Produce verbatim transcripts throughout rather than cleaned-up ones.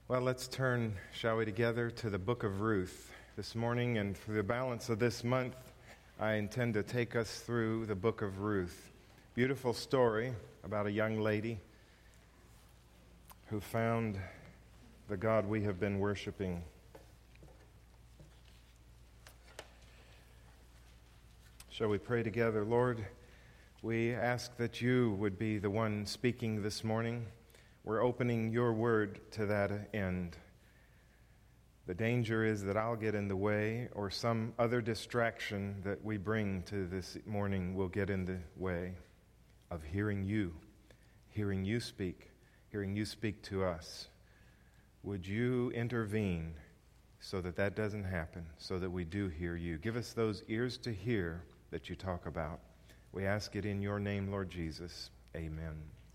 Well, let's turn, shall we, together to the book of Ruth this morning, and for the balance of this month, I intend to take us through the book of Ruth. Beautiful story about a young lady who found the God we have been worshiping. Shall we pray together? Lord, we ask that you would be the one speaking this morning. We're opening your word to that end. The danger is that I'll get in the way, or some other distraction that we bring to this morning will get in the way of hearing you, hearing you speak, hearing you speak to us. Would you intervene so that that doesn't happen, so that we do hear you? Give us those ears to hear that you talk about. We ask it in your name, Lord Jesus. Amen.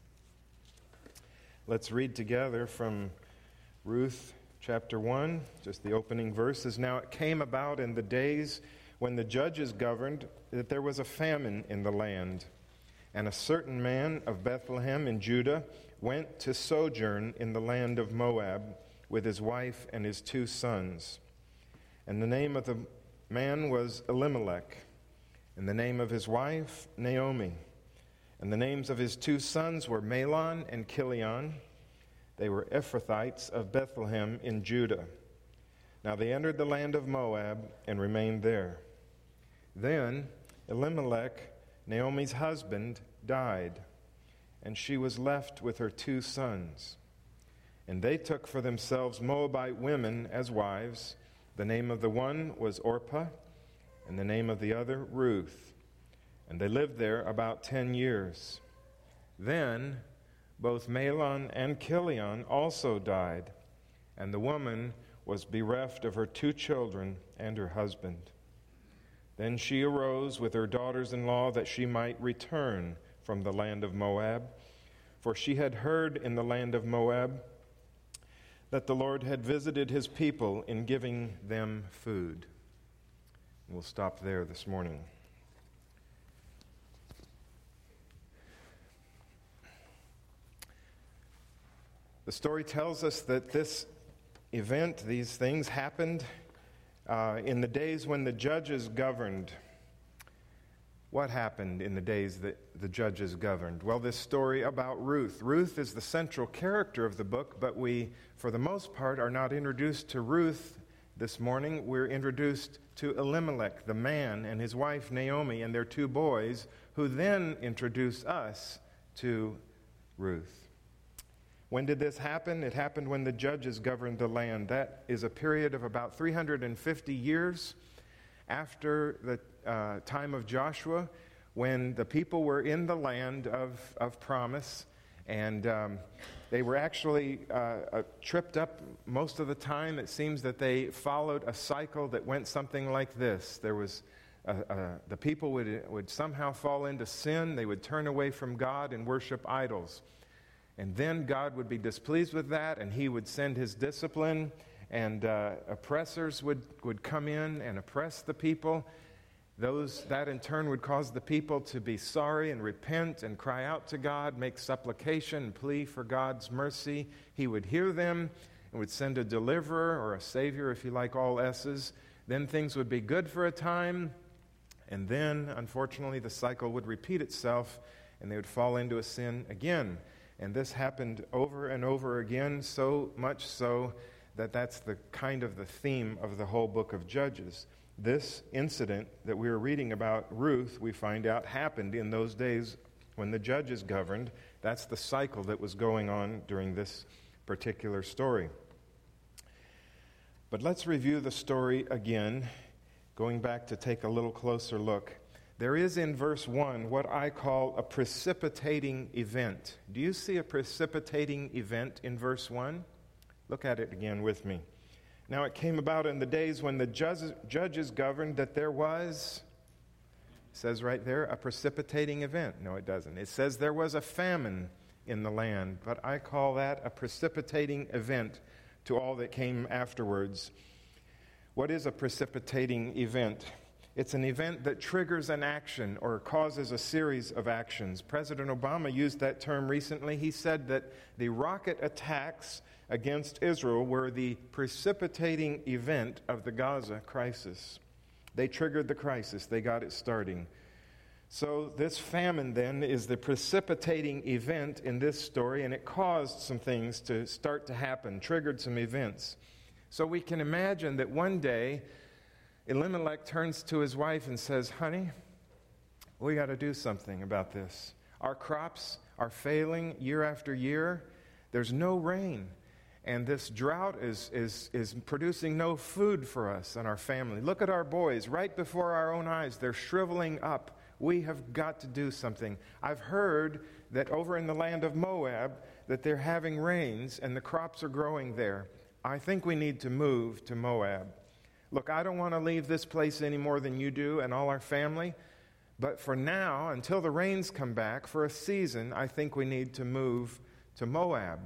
Let's read together from Ruth chapter one, just the opening verses. Now it came about in the days when the judges governed that there was a famine in the land, and a certain man of Bethlehem in Judah went to sojourn in the land of Moab with his wife and his two sons. And the name of the man was Elimelech, and the name of his wife Naomi. And the names of his two sons were Mahlon and Chilion. They were Ephrathites of Bethlehem in Judah. Now they entered the land of Moab and remained there. Then Elimelech, Naomi's husband, died, and she was left with her two sons. And they took for themselves Moabite women as wives. The name of the one was Orpah, and the name of the other Ruth. And they lived there about ten years. Then both Mahlon and Chilion also died, and the woman was bereft of her two children and her husband. Then she arose with her daughters-in-law that she might return from the land of Moab, for she had heard in the land of Moab that the Lord had visited his people in giving them food. We'll stop there this morning. The story tells us that this event, these things, happened uh, in the days when the judges governed. What happened in the days that the judges governed? Well, this story about Ruth. Ruth is the central character of the book, but we, for the most part, are not introduced to Ruth this morning. We're introduced to Elimelech, the man, and his wife Naomi, and their two boys, who then introduce us to Ruth. When did this happen? It happened when the judges governed the land. That is a period of about three hundred fifty years after the uh, time of Joshua, when the people were in the land of, of promise, and um, they were actually uh, uh, tripped up most of the time. It seems that they followed a cycle that went something like this. There was uh, uh, the people would, would somehow fall into sin. They would turn away from God and worship idols. And then God would be displeased with that, and he would send his discipline, and uh, oppressors would, would come in and oppress the people. Those that in turn would cause the people to be sorry and repent and cry out to God, make supplication and plea for God's mercy. He would hear them and would send a deliverer or a savior, if you like all S's. Then things would be good for a time, and then, unfortunately, the cycle would repeat itself, and they would fall into a sin again. And this happened over and over again, so much so that that's the kind of the theme of the whole book of Judges. This incident that we are reading about, Ruth, we find out happened in those days when the judges governed. That's the cycle that was going on during this particular story. But let's review the story again, going back to take a little closer look. There is in verse one what I call a precipitating event. Do you see a precipitating event in verse one? Look at it again with me. Now it came about in the days when the judges governed that there was, it says right there, a precipitating event. No, it doesn't. It says there was a famine in the land, but I call that a precipitating event to all that came afterwards. What is a precipitating event? It's an event that triggers an action or causes a series of actions. President Obama used that term recently. He said that the rocket attacks against Israel were the precipitating event of the Gaza crisis. They triggered the crisis. They got it starting. So this famine then is the precipitating event in this story, and it caused some things to start to happen, triggered some events. So we can imagine that one day Elimelech turns to his wife and says, "Honey, we got to do something about this. Our crops are failing year after year. There's no rain. And this drought is, is, is producing no food for us and our family. Look at our boys right before our own eyes. They're shriveling up. We have got to do something. I've heard that over in the land of Moab that they're having rains and the crops are growing there. I think we need to move to Moab. Look, I don't want to leave this place any more than you do and all our family. But for now, until the rains come back, for a season, I think we need to move to Moab."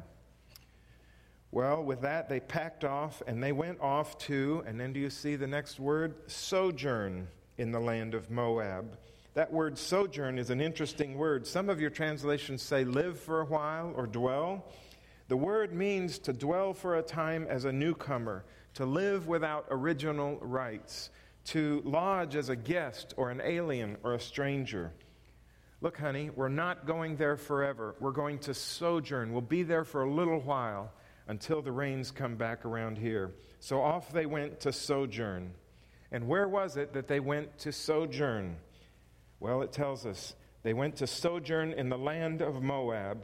Well, with that, they packed off and they went off to, and then do you see the next word? Sojourn in the land of Moab. That word sojourn is an interesting word. Some of your translations say live for a while or dwell. The word means to dwell for a time as a newcomer, to live without original rights, to lodge as a guest or an alien or a stranger. Look, honey, we're not going there forever. We're going to sojourn. We'll be there for a little while until the rains come back around here. So off they went to sojourn. And where was it that they went to sojourn? Well, it tells us they went to sojourn in the land of Moab.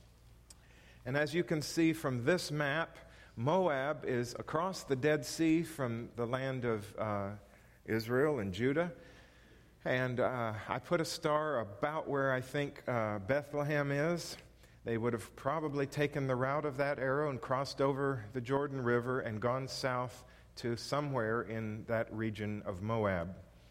And as you can see from this map, Moab is across the Dead Sea from the land of uh, Israel and Judah. And uh, I put a star about where I think uh, Bethlehem is. They would have probably taken the route of that arrow and crossed over the Jordan River and gone south to somewhere in that region of Moab.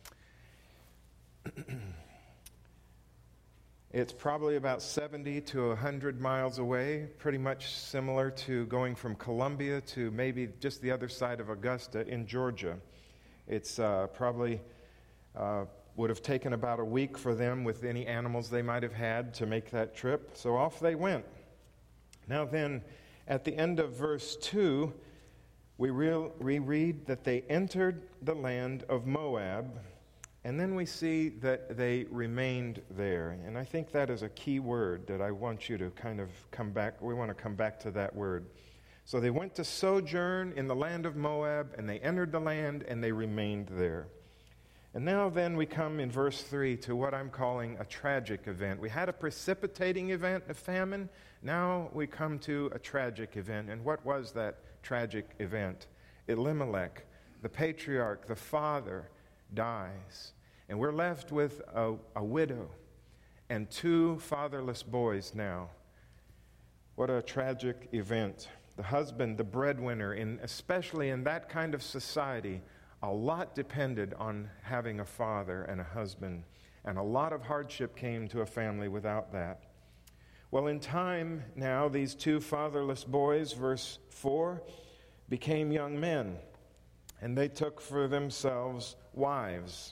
It's probably about seventy to one hundred miles away, pretty much similar to going from Columbia to maybe just the other side of Augusta in Georgia. It's uh, probably uh, would have taken about a week for them with any animals they might have had to make that trip. So off they went. Now then, at the end of verse two, we, real, we read that they entered the land of Moab, and then we see that they remained there. And I think that is a key word that I want you to kind of come back. We want to come back to that word. So they went to sojourn in the land of Moab, and they entered the land, and they remained there. And now then we come in verse three to what I'm calling a tragic event. We had a precipitating event, a famine. Now we come to a tragic event. And what was that tragic event? Elimelech, the patriarch, the father, dies. And we're left with a, a widow and two fatherless boys now. What a tragic event. The husband, the breadwinner, in, especially in that kind of society, a lot depended on having a father and a husband, and a lot of hardship came to a family without that. Well, in time now, these two fatherless boys, verse four, became young men, and they took for themselves wives.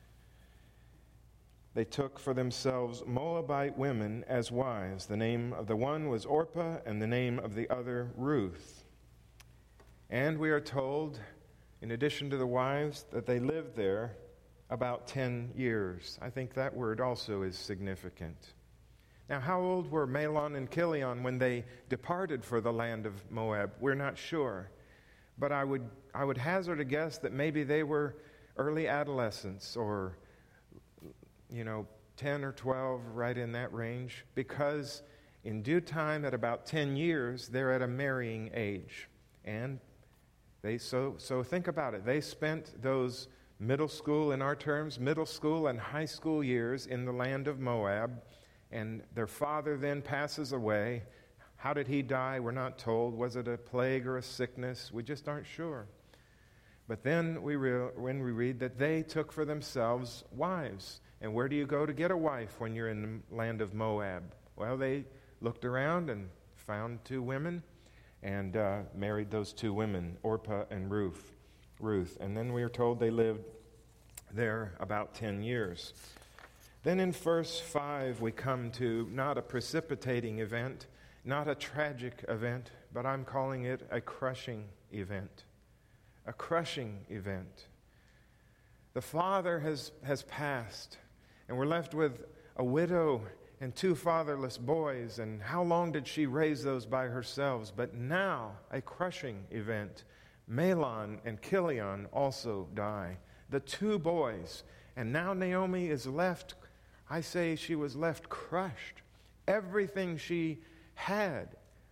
They took for themselves Moabite women as wives. The name of the one was Orpah, and the name of the other Ruth. And we are told, in addition to the wives, that they lived there about ten years. I think that word also is significant. Now, how old were Mahlon and Chilion when they departed for the land of Moab? We're not sure. But I would, I would hazard a guess that maybe they were early adolescents or, you know, ten or twelve, right in that range, because in due time, at about ten years, they're at a marrying age. And They, so, so think about it. They spent those middle school, in our terms, middle school and high school years in the land of Moab, and their father then passes away. How did he die? We're not told. Was it a plague or a sickness? We just aren't sure. But then we re- when we read that they took for themselves wives. And where do you go to get a wife when you're in the land of Moab? Well, they looked around and found two women, and uh, married those two women, Orpah and Ruth. Ruth. And then we are told they lived there about ten years. Then in verse five, we come to not a precipitating event, not a tragic event, but I'm calling it a crushing event. A crushing event. The father has, has passed, and we're left with a widow and two fatherless boys, and how long did she raise those by herself? But now, a crushing event. Mahlon and Chilion also die. The two boys. And now Naomi is left, I say she was left crushed. Everything she had,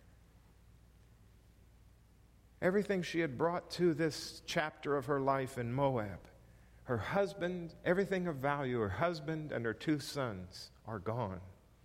everything she had brought to this chapter of her life in Moab, her husband, everything of value, her husband and her two sons are gone.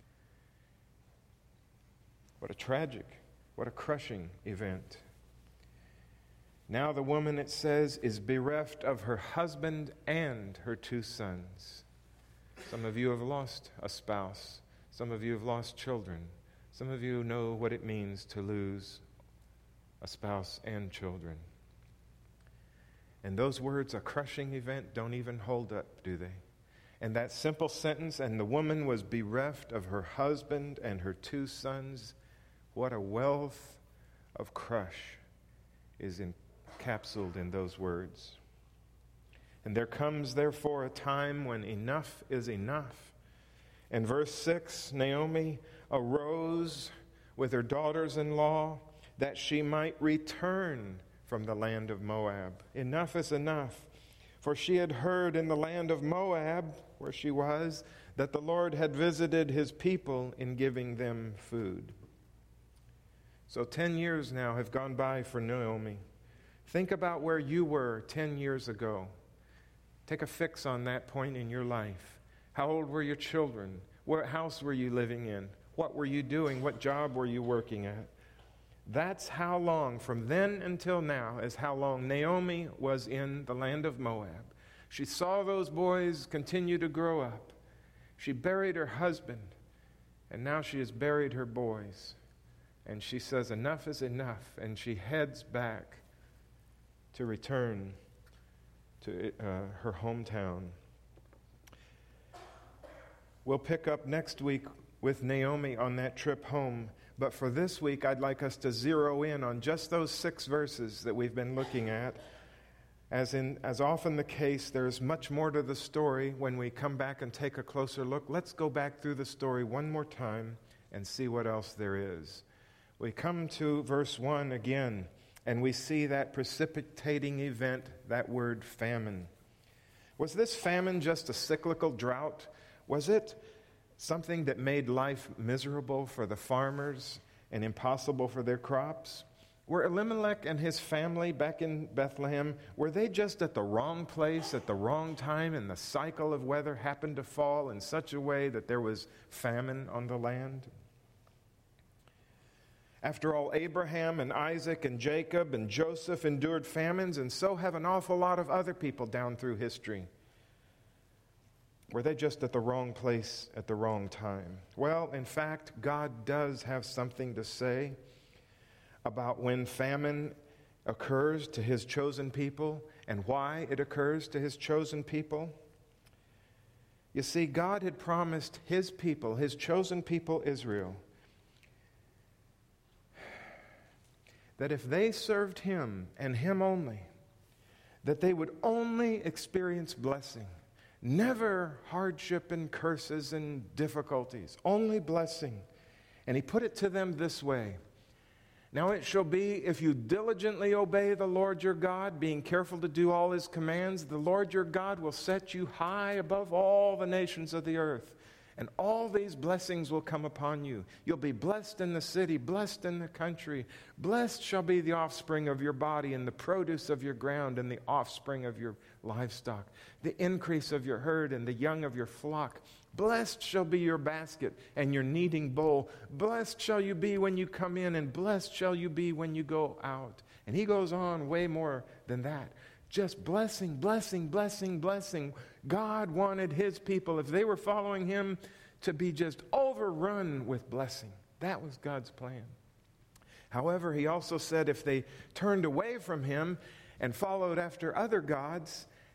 What a tragic, what a crushing event. Now the woman, it says, is bereft of her husband and her two sons. Some of you have lost a spouse. Some of you have lost children. Some of you know what it means to lose a spouse and children. And those words, a crushing event, don't even hold up, do they? And that simple sentence, and the woman was bereft of her husband and her two sons, what a wealth of crush is encapsulated in those words. And there comes, therefore, a time when enough is enough. In verse six, Naomi arose with her daughters-in-law that she might return from the land of Moab. Enough is enough. For she had heard in the land of Moab, where she was, that the Lord had visited his people in giving them food. So ten years now have gone by for Naomi. Think about where you were ten years ago. Take a fix on that point in your life. How old were your children? What house were you living in? What were you doing? What job were you working at? That's how long, from then until now, is how long Naomi was in the land of Moab. She saw those boys continue to grow up. She buried her husband, and now she has buried her boys. And she says, enough is enough, and she heads back to return to uh, her hometown. We'll pick up next week with Naomi on that trip home. But for this week, I'd like us to zero in on just those six verses that we've been looking at. As in, as often the case, there's much more to the story when we come back and take a closer look. Let's go back through the story one more time and see what else there is. We come to verse one again, and we see that precipitating event, that word famine. Was this famine just a cyclical drought? Was it something that made life miserable for the farmers and impossible for their crops? Were Elimelech and his family back in Bethlehem, were they just at the wrong place at the wrong time, and the cycle of weather happened to fall in such a way that there was famine on the land? After all, Abraham and Isaac and Jacob and Joseph endured famines, and so have an awful lot of other people down through history. Were they just at the wrong place at the wrong time? Well, in fact, God does have something to say about when famine occurs to his chosen people and why it occurs to his chosen people. You see, God had promised his people, his chosen people, Israel, that if they served him and him only, that they would only experience blessing. Never hardship and curses and difficulties, only blessing. And he put it to them this way. Now it shall be, if you diligently obey the Lord your God, being careful to do all his commands, the Lord your God will set you high above all the nations of the earth. And all these blessings will come upon you. You'll be blessed in the city, blessed in the country. Blessed shall be the offspring of your body, and the produce of your ground, and the offspring of your livestock, the increase of your herd, and the young of your flock. Blessed shall be your basket and your kneading bowl. Blessed shall you be when you come in, and blessed shall you be when you go out. And he goes on way more than that. Just blessing, blessing, blessing, blessing. God wanted his people, if they were following him, to be just overrun with blessing. That was God's plan. However, he also said if they turned away from him and followed after other gods,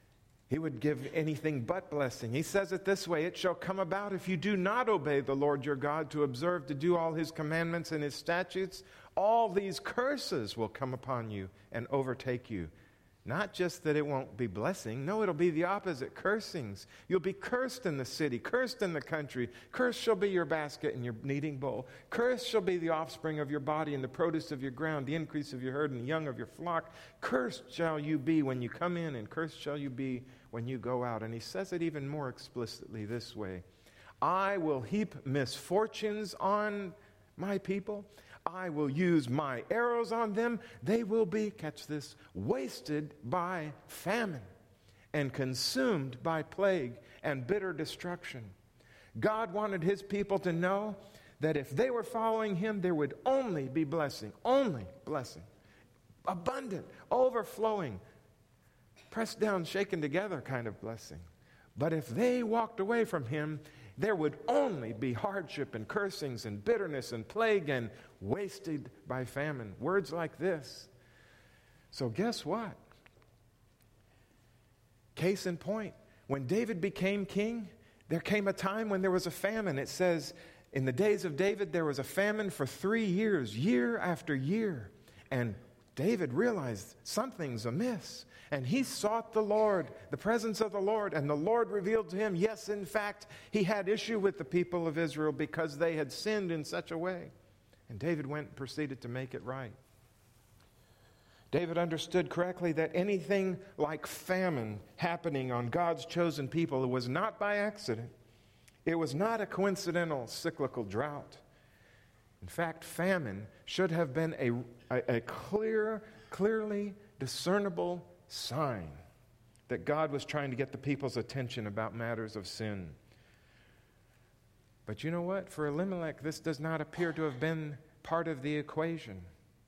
He would give anything but blessing. He says it this way, it shall come about if you do not obey the Lord your God to observe to do all his commandments and his statutes, all these curses will come upon you and overtake you. Not just that it won't be blessing. No, it'll be the opposite, cursings. You'll be cursed in the city, cursed in the country. Cursed shall be your basket and your kneading bowl. Cursed shall be the offspring of your body and the produce of your ground, the increase of your herd and the young of your flock. Cursed shall you be when you come in, and cursed shall you be when you go out. And he says it even more explicitly this way. I will heap misfortunes on my people. I will use my arrows on them. They will be, catch this, wasted by famine and consumed by plague and bitter destruction. God wanted his people to know that if they were following him, there would only be blessing, only blessing, abundant, overflowing, pressed down, shaken together kind of blessing. But if they walked away from him, there would only be hardship and cursings and bitterness and plague and wasted by famine. Words like this. So guess what? Case in point, when David became king, there came a time when there was a famine. It says, in the days of David, there was a famine for three years, year after year. And David realized something's amiss. And he sought the Lord, the presence of the Lord, and the Lord revealed to him, yes, in fact, he had issue with the people of Israel because they had sinned in such a way. And David went and proceeded to make it right. David understood correctly that anything like famine happening on God's chosen people, it was not by accident. It was not a coincidental cyclical drought. In fact, famine should have been a, a, a clear, clearly discernible sign that God was trying to get the people's attention about matters of sin. But you know what? For Elimelech, this does not appear to have been part of the equation.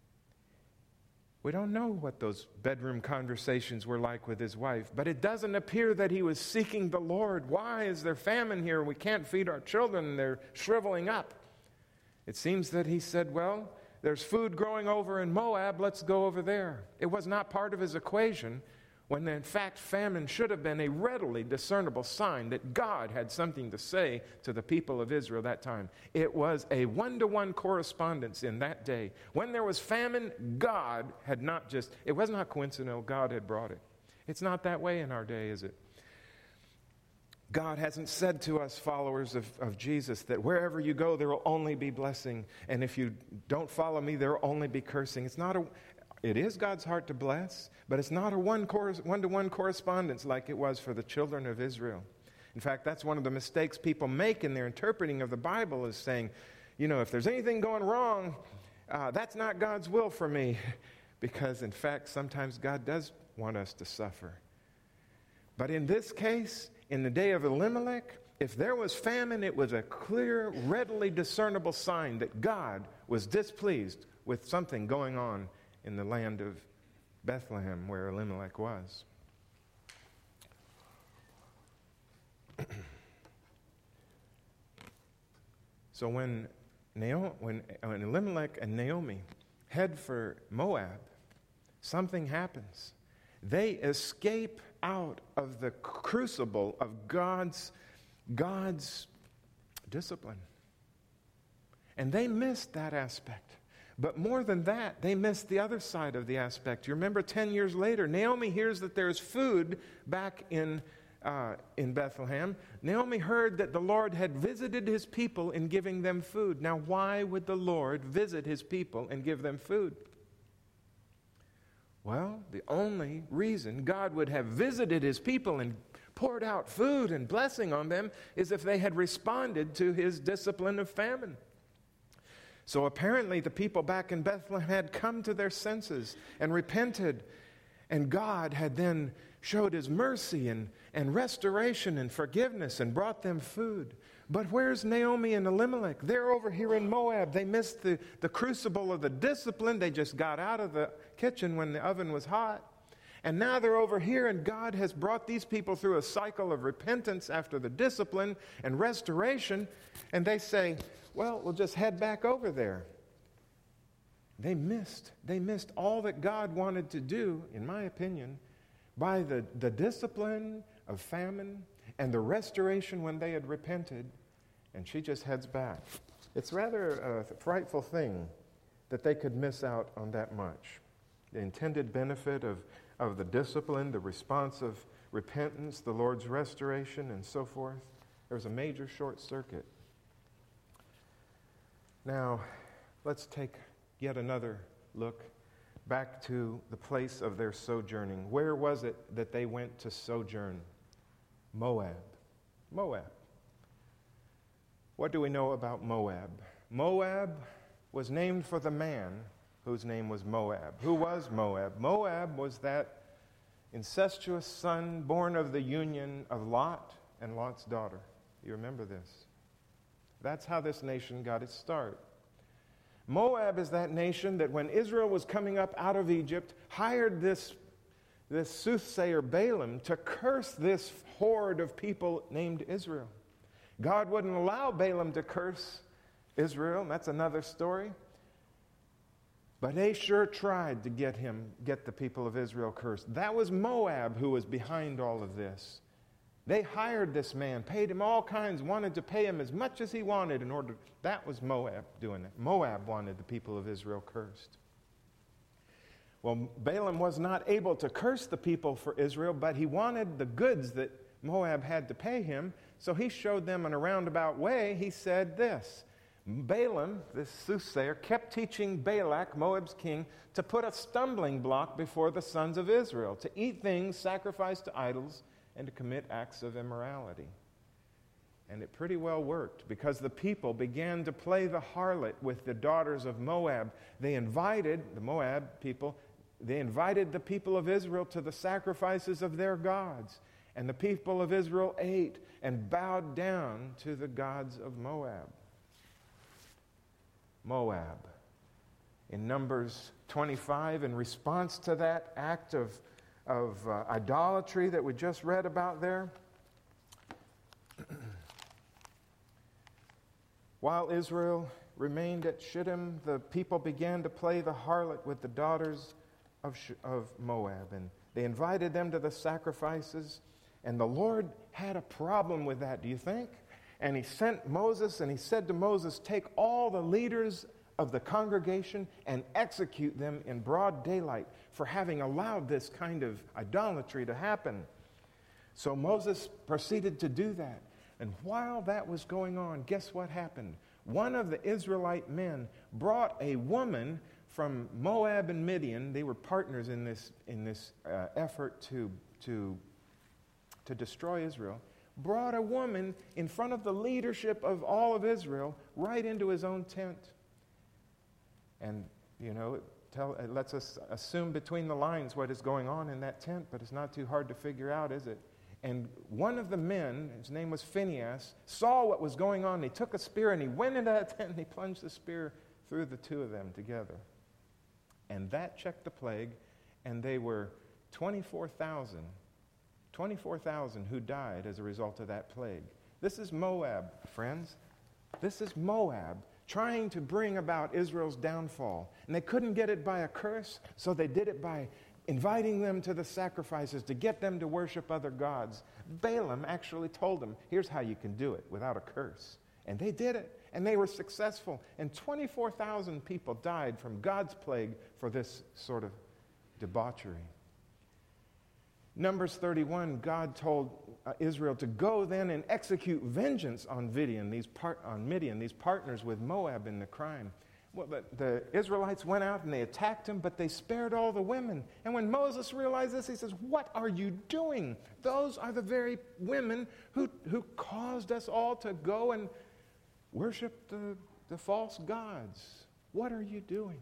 We don't know what those bedroom conversations were like with his wife, but it doesn't appear that he was seeking the Lord. Why is there famine here? We can't feed our children. They're shriveling up. It seems that he said, well, there's food growing over in Moab, let's go over there. It was not part of his equation, when in fact famine should have been a readily discernible sign that God had something to say to the people of Israel that time. It was a one-to-one correspondence in that day. When there was famine, God had not just, it was not coincidental, God had brought it. It's not that way in our day, is it? God hasn't said to us, followers of, of Jesus, that wherever you go, there will only be blessing. And if you don't follow me, there will only be cursing. It's not a, it is God's heart to bless, but it's not a one cor- one-to-one correspondence like it was for the children of Israel. In fact, that's one of the mistakes people make in their interpreting of the Bible, is saying, you know, if there's anything going wrong, uh, that's not God's will for me. Because, in fact, sometimes God does want us to suffer. But in this case, in the day of Elimelech, if there was famine, it was a clear, readily discernible sign that God was displeased with something going on in the land of Bethlehem where Elimelech was. So when, Naomi, when, when Elimelech and Naomi head for Moab, something happens. They escape out of the crucible of God's, God's discipline. And they missed that aspect. But more than that, they missed the other side of the aspect. You remember ten years later, Naomi hears that there's food back in, uh, in Bethlehem. Naomi heard that the Lord had visited his people in giving them food. Now, why would the Lord visit his people and give them food? Well, the only reason God would have visited his people and poured out food and blessing on them is if they had responded to his discipline of famine. So apparently the people back in Bethlehem had come to their senses and repented, and God had then showed his mercy and, and restoration and forgiveness and brought them food. But where's Naomi and Elimelech? They're over here in Moab. They missed the, the crucible of the discipline. They just got out of the kitchen when the oven was hot. And now they're over here, and God has brought these people through a cycle of repentance after the discipline and restoration. And they say, well, we'll just head back over there. They missed. They missed all that God wanted to do, in my opinion, by the, the discipline of famine and the restoration when they had repented, and she just heads back. It's rather a frightful thing that they could miss out on that much. The intended benefit of, of the discipline, the response of repentance, the Lord's restoration, and so forth. There was a major short circuit. Now, let's take yet another look back to the place of their sojourning. Where was it that they went to sojourn? Moab. Moab. What do we know about Moab? Moab was named for the man whose name was Moab. Who was Moab? Moab was that incestuous son born of the union of Lot and Lot's daughter. You remember this? That's how this nation got its start. Moab is that nation that when Israel was coming up out of Egypt, hired this, this soothsayer Balaam to curse this horde of people named Israel. God wouldn't allow Balaam to curse Israel, and that's another story. But they sure tried to get him, get the people of Israel cursed. That was Moab who was behind all of this. They hired this man, paid him all kinds, wanted to pay him as much as he wanted in order. That was Moab doing it. Moab wanted the people of Israel cursed. Well, Balaam was not able to curse the people for Israel, but he wanted the goods that Moab had to pay him, so he showed them in a roundabout way. He said this. Balaam, this soothsayer, kept teaching Balak, Moab's king, to put a stumbling block before the sons of Israel, to eat things sacrificed to idols, and to commit acts of immorality. And it pretty well worked, because the people began to play the harlot with the daughters of Moab. They invited, the Moab people, they invited the people of Israel to the sacrifices of their gods. And the people of Israel ate and bowed down to the gods of Moab. Moab. In Numbers twenty-five, in response to that act of, of uh, idolatry that we just read about there, while Israel remained at Shittim, the people began to play the harlot with the daughters of, Sh- of Moab, and they invited them to the sacrifices, and the Lord had a problem with that, do you think? And he sent Moses, and he said to Moses, take all the leaders of the congregation and execute them in broad daylight for having allowed this kind of idolatry to happen. So Moses proceeded to do that. And while that was going on, guess what happened? One of the Israelite men brought a woman from Moab and Midian. They were partners in this, in this uh, effort to, to, to destroy Israel. Brought a woman in front of the leadership of all of Israel right into his own tent. And, you know, it, tell, it lets us assume between the lines what is going on in that tent, but it's not too hard to figure out, is it? And one of the men, his name was Phinehas, saw what was going on. He took a spear and he went into that tent and he plunged the spear through the two of them together. And that checked the plague, and they were twenty-four thousand. twenty-four thousand who died as a result of that plague. This is Moab, friends. This is Moab trying to bring about Israel's downfall. And they couldn't get it by a curse, so they did it by inviting them to the sacrifices to get them to worship other gods. Balaam actually told them, here's how you can do it without a curse. And they did it, and they were successful. And twenty-four thousand people died from God's plague for this sort of debauchery. Numbers thirty-one, God told uh, Israel to go then and execute vengeance on Midian, these part, on Midian, these partners with Moab in the crime. Well, but the Israelites went out and they attacked him, but they spared all the women. And when Moses realized this, he says, what are you doing? Those are the very women who, who caused us all to go and worship the, the false gods. What are you doing?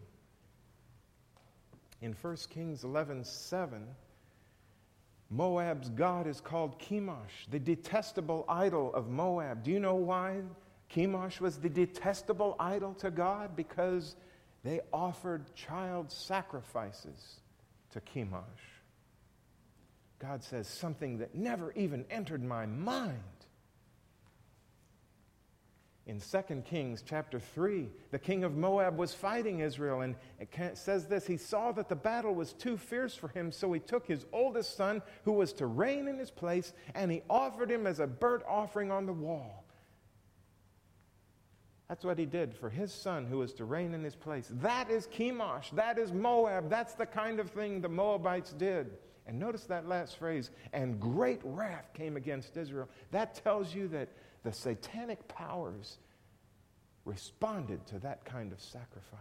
In First Kings eleven seven, Moab's god is called Chemosh, the detestable idol of Moab. Do you know why Chemosh was the detestable idol to God? Because they offered child sacrifices to Chemosh. God says something that never even entered my mind. In Second Kings chapter three, the king of Moab was fighting Israel, and it says this, he saw that the battle was too fierce for him, so he took his oldest son, who was to reign in his place, and he offered him as a burnt offering on the wall. That's what he did for his son who was to reign in his place. That is Chemosh. That is Moab. That's the kind of thing the Moabites did. And notice that last phrase, and great wrath came against Israel. That tells you that the satanic powers responded to that kind of sacrifice.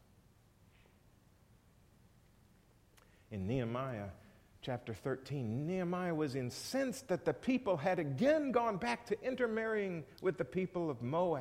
In Nehemiah chapter thirteen, Nehemiah was incensed that the people had again gone back to intermarrying with the people of Moab.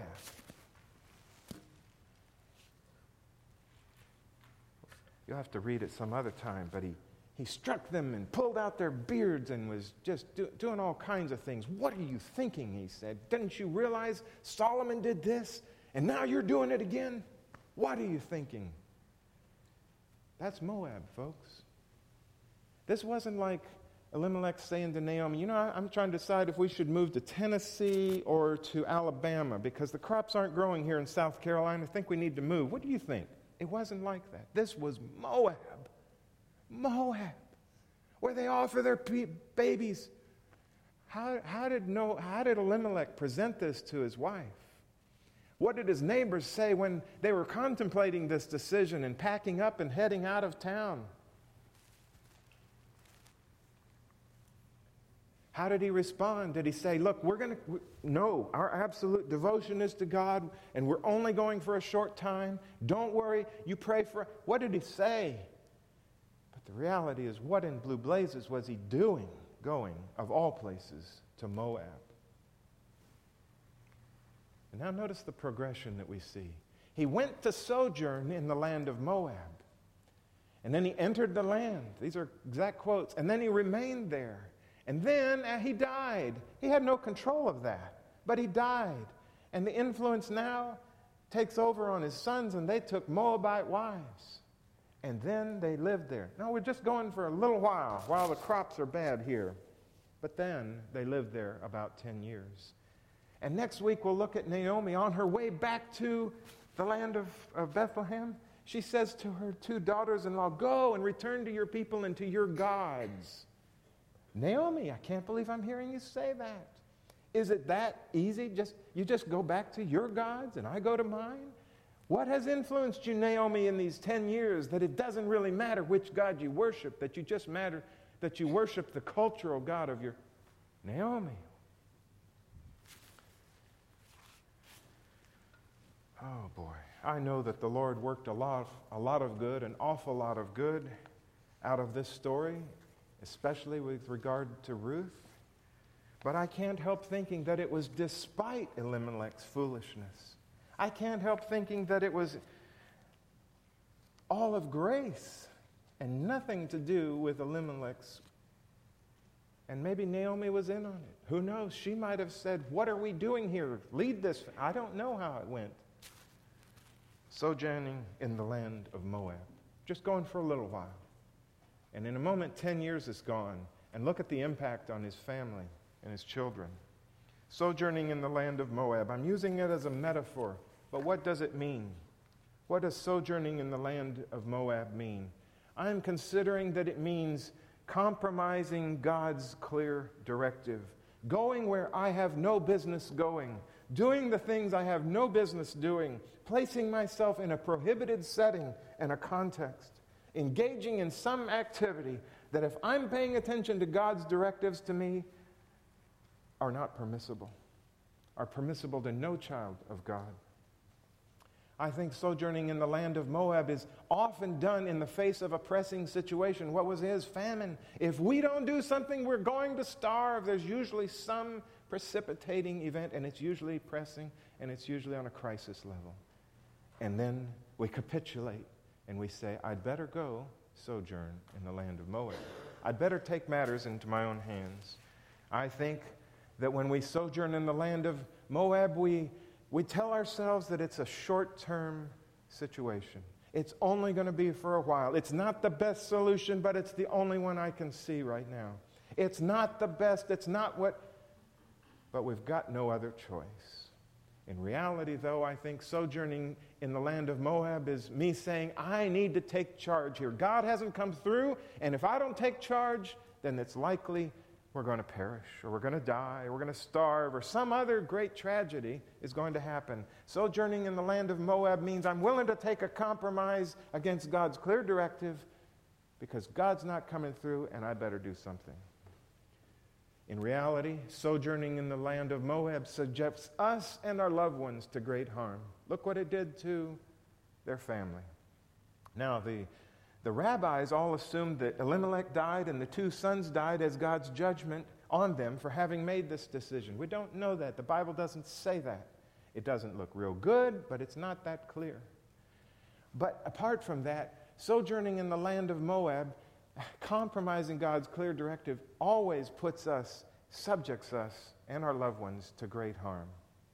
You'll have to read it some other time, but he He struck them and pulled out their beards and was just do, doing all kinds of things. What are you thinking, he said. Didn't you realize Solomon did this? And now you're doing it again? What are you thinking? That's Moab, folks. This wasn't like Elimelech saying to Naomi, you know, I'm trying to decide if we should move to Tennessee or to Alabama because the crops aren't growing here in South Carolina. I think we need to move. What do you think? It wasn't like that. This was Moab. Moab, where they offer their pe- babies. How, how, did no, how did Elimelech present this to his wife? What did his neighbors say when they were contemplating this decision and packing up and heading out of town? How did he respond? Did he say, look, we're going to, no, our absolute devotion is to God, and we're only going for a short time. Don't worry, you pray for, what did he say? The reality is, what in blue blazes was he doing, going, of all places, to Moab? And now notice the progression that we see. He went to sojourn in the land of Moab. And then he entered the land. These are exact quotes. And then he remained there. And then uh, he died. He had no control of that, but he died. And the influence now takes over on his sons, and they took Moabite wives. And then they lived there. No, we're just going for a little while, while the crops are bad here. But then they lived there about ten years. And next week we'll look at Naomi on her way back to the land of, of Bethlehem. She says to her two daughters-in-law, go and return to your people and to your gods. Naomi, I can't believe I'm hearing you say that. Is it that easy? Just you just go back to your gods and I go to mine? What has influenced you, Naomi, in these ten years that it doesn't really matter which God you worship, that you just matter, that you worship the cultural God of your Naomi? Oh boy, I know that the Lord worked a lot, a lot of good, an awful lot of good out of this story, especially with regard to Ruth. But I can't help thinking that it was despite Elimelech's foolishness. I can't help thinking that it was all of grace and nothing to do with Elimelech's. And maybe Naomi was in on it. Who knows? She might have said, what are we doing here? Lead this. I don't know how it went. Sojourning in the land of Moab. Just going for a little while. And in a moment, ten years is gone. And look at the impact on his family and his children. Sojourning in the land of Moab. I'm using it as a metaphor. But what does it mean? What does sojourning in the land of Moab mean? I'm considering that it means compromising God's clear directive, going where I have no business going, doing the things I have no business doing, placing myself in a prohibited setting and a context, engaging in some activity that if I'm paying attention to God's directives to me are not permissible, are permissible to no child of God. I think sojourning in the land of Moab is often done in the face of a pressing situation. What was his? Famine. If we don't do something, we're going to starve. There's usually some precipitating event, and it's usually pressing, and it's usually on a crisis level. And then we capitulate, and we say, I'd better go sojourn in the land of Moab. I'd better take matters into my own hands. I think that when we sojourn in the land of Moab, we We tell ourselves that it's a short-term situation. It's only going to be for a while. It's not the best solution, but it's the only one I can see right now. It's not the best. It's not what, but we've got no other choice. In reality, though, I think sojourning in the land of Moab is me saying, I need to take charge here. God hasn't come through, and if I don't take charge, then it's likely we're going to perish, or we're going to die, or we're going to starve, or some other great tragedy is going to happen. Sojourning in the land of Moab means I'm willing to take a compromise against God's clear directive because God's not coming through, and I better do something. In reality, sojourning in the land of Moab subjects us and our loved ones to great harm. Look what it did to their family. Now, the, the rabbis all assumed that Elimelech died and the two sons died as God's judgment on them for having made this decision. We don't know that. The Bible doesn't say that. It doesn't look real good, but it's not that clear. But apart from that, sojourning in the land of Moab, compromising God's clear directive always puts us, subjects us, and our loved ones to great harm.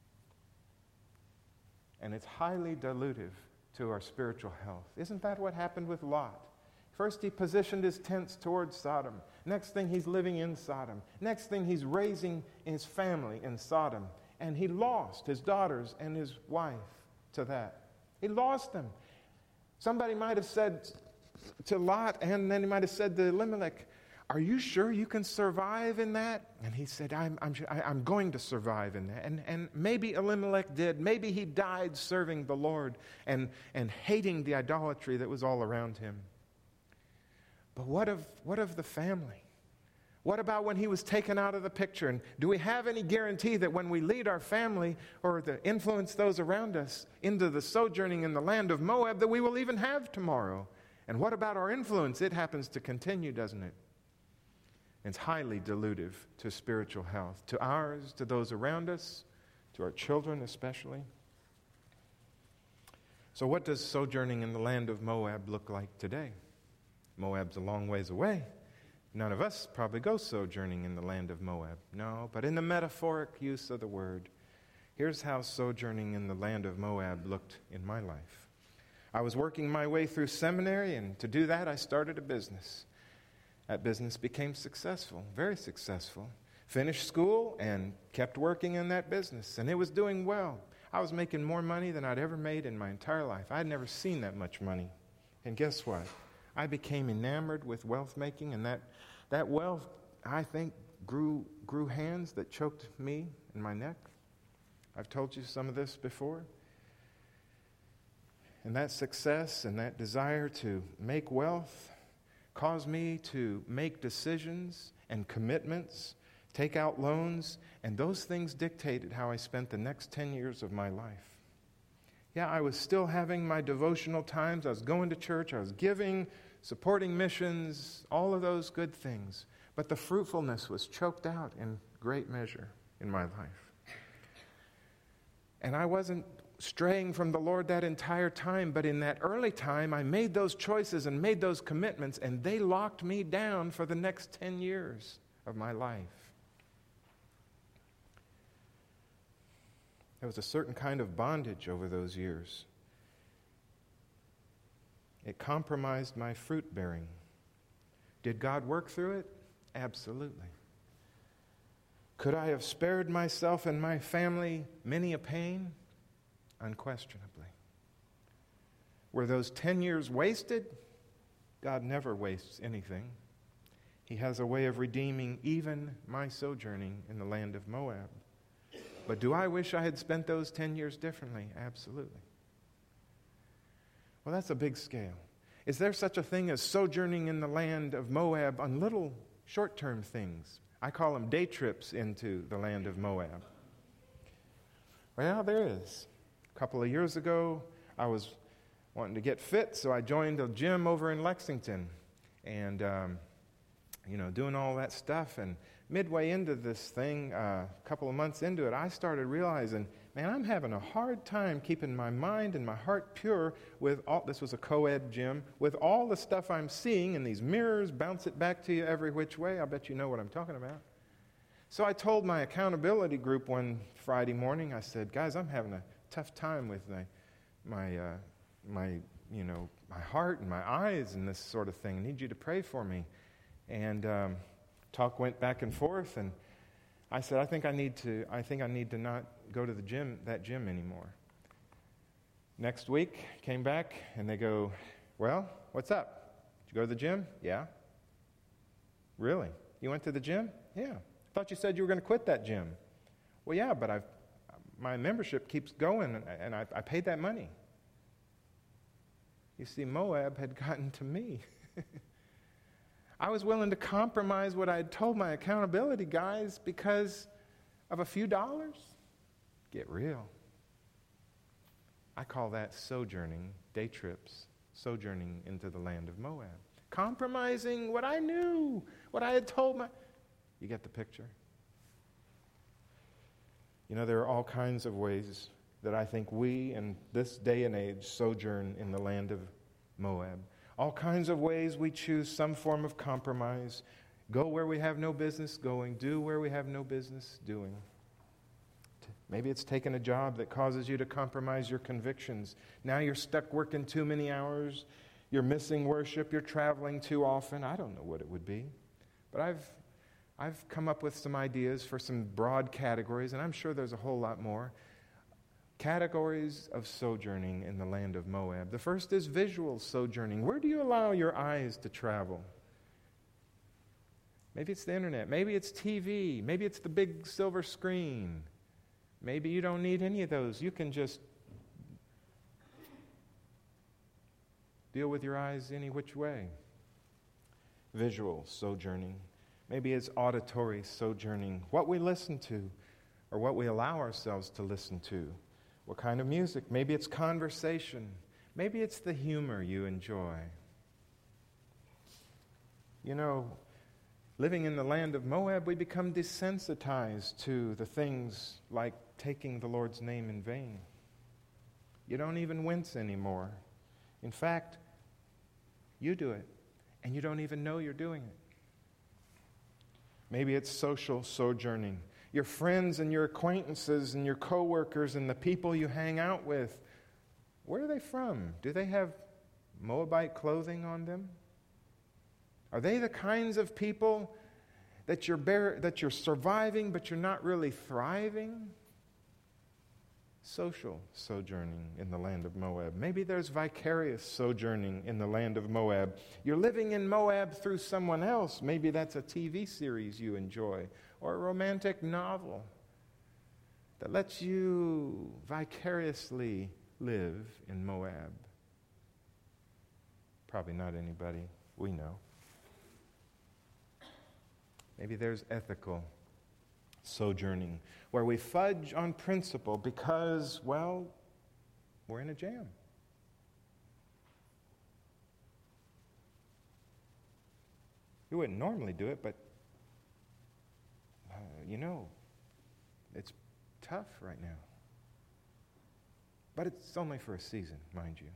And it's highly dilutive to our spiritual health. Isn't that what happened with Lot? First he positioned his tents towards Sodom. Next thing he's living in Sodom. Next thing he's raising his family in Sodom. And he lost his daughters and his wife to that. He lost them. Somebody might have said to Lot, and then he might have said to Elimelech, are you sure you can survive in that? And he said, I'm, I'm, I'm going to survive in that. And, and maybe Elimelech did. Maybe he died serving the Lord and, and hating the idolatry that was all around him. But what of, what of the family? What about when he was taken out of the picture? And do we have any guarantee that when we lead our family or to influence those around us into the sojourning in the land of Moab that we will even have tomorrow? And what about our influence? It happens to continue, doesn't it? It's highly dilutive to spiritual health, to ours, to those around us, to our children especially. So what does sojourning in the land of Moab look like today? Moab's a long ways away. None of us probably go sojourning in the land of Moab. No, but in the metaphoric use of the word, here's how sojourning in the land of Moab looked in my life. I was working my way through seminary, and to do that, I started a business. That business became successful, very successful. Finished school and kept working in that business, and it was doing well. I was making more money than I'd ever made in my entire life. I'd never seen that much money. And guess what? I became enamored with wealth making, and that, that wealth, I think, grew, grew hands that choked me in my neck. I've told you some of this before. And that success and that desire to make wealth caused me to make decisions and commitments, take out loans, and those things dictated how I spent the next ten years of my life. Yeah, I was still having my devotional times. I was going to church. I was giving, supporting missions, all of those good things. But the fruitfulness was choked out in great measure in my life. And I wasn't straying from the Lord that entire time, but in that early time, I made those choices and made those commitments, and they locked me down for the next ten years of my life. There was a certain kind of bondage over those years. It compromised my fruit bearing. Did God work through it? Absolutely. Could I have spared myself and my family many a pain? Unquestionably. Were those ten years wasted? God never wastes anything. He has a way of redeeming even my sojourning in the land of Moab. But do I wish I had spent those ten years differently? Absolutely. Well, that's a big scale. Is there such a thing as sojourning in the land of Moab on little short-term things? I call them day trips into the land of Moab. Well, there is. A couple of years ago, I was wanting to get fit, so I joined a gym over in Lexington, and um, you know, doing all that stuff. And midway into this thing, uh, a couple of months into it, I started realizing, man, I'm having a hard time keeping my mind and my heart pure with all. This was a co-ed gym with all the stuff I'm seeing, and these mirrors bounce it back to you every which way. I bet you know what I'm talking about. So I told my accountability group one Friday morning. I said, guys, I'm having a tough time with my, my, uh, my, you know, my heart and my eyes and this sort of thing. I need you to pray for me. And um, talk went back and forth, and I said, I think I need to, I think I need to not go to the gym, that gym anymore. Next week, came back, and they go, well, what's up? Did you go to the gym? Yeah. Really? You went to the gym? Yeah. I thought you said you were going to quit that gym. Well, yeah, but I've, my membership keeps going, and I, I paid that money. You see, Moab had gotten to me. I was willing to compromise what I had told my accountability guys because of a few dollars. Get real. I call that sojourning, day trips, sojourning into the land of Moab. Compromising what I knew, what I had told my... You get the picture? You know, there are all kinds of ways that I think we, in this day and age, sojourn in the land of Moab. All kinds of ways we choose some form of compromise, go where we have no business going, do where we have no business doing. Maybe it's taking a job that causes you to compromise your convictions. Now you're stuck working too many hours, you're missing worship, you're traveling too often. I don't know what it would be. But I've I've come up with some ideas for some broad categories, and I'm sure there's a whole lot more. Categories of sojourning in the land of Moab. The first is visual sojourning. Where do you allow your eyes to travel? Maybe it's the internet. Maybe it's T V. Maybe it's the big silver screen. Maybe you don't need any of those. You can just deal with your eyes any which way. Visual sojourning. Maybe it's auditory sojourning. What we listen to or what we allow ourselves to listen to. What kind of music? Maybe it's conversation. Maybe it's the humor you enjoy. You know, living in the land of Moab, we become desensitized to the things like taking the Lord's name in vain. You don't even wince anymore. In fact, you do it, and you don't even know you're doing it. Maybe it's social sojourning. Your friends and your acquaintances and your coworkers and the people you hang out with, where are they from? Do they have Moabite clothing on them? Are they the kinds of people that you're bear, that you're surviving but you're not really thriving? Social sojourning in the land of Moab. Maybe there's vicarious sojourning in the land of Moab. You're living in Moab through someone else. Maybe that's a T V series you enjoy or a romantic novel that lets you vicariously live in Moab. Probably not anybody we know. Maybe there's ethical sojourning, where we fudge on principle because, well, we're in a jam. We wouldn't normally do it, but, uh, you know, it's tough right now. But it's only for a season, mind you.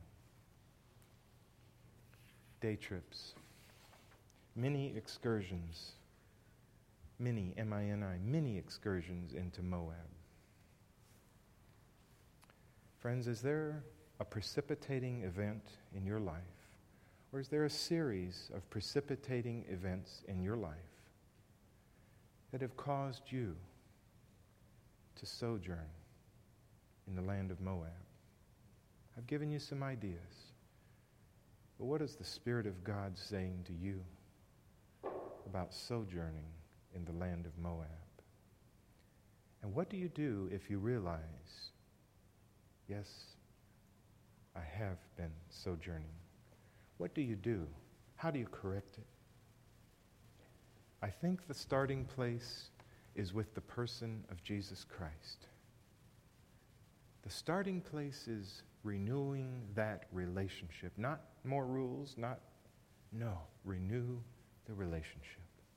Day trips, mini excursions. Many, M I N I, many excursions into Moab. Friends, is there a precipitating event in your life? Or is there a series of precipitating events in your life that have caused you to sojourn in the land of Moab? I've given you some ideas. But what is the Spirit of God saying to you about sojourning in the land of Moab? And what do you do if you realize, yes, I have been sojourning? What do you do? How do you correct it? I think the starting place is with the person of Jesus Christ. The starting place is renewing that relationship. Not more rules, not, no, renew the relationship.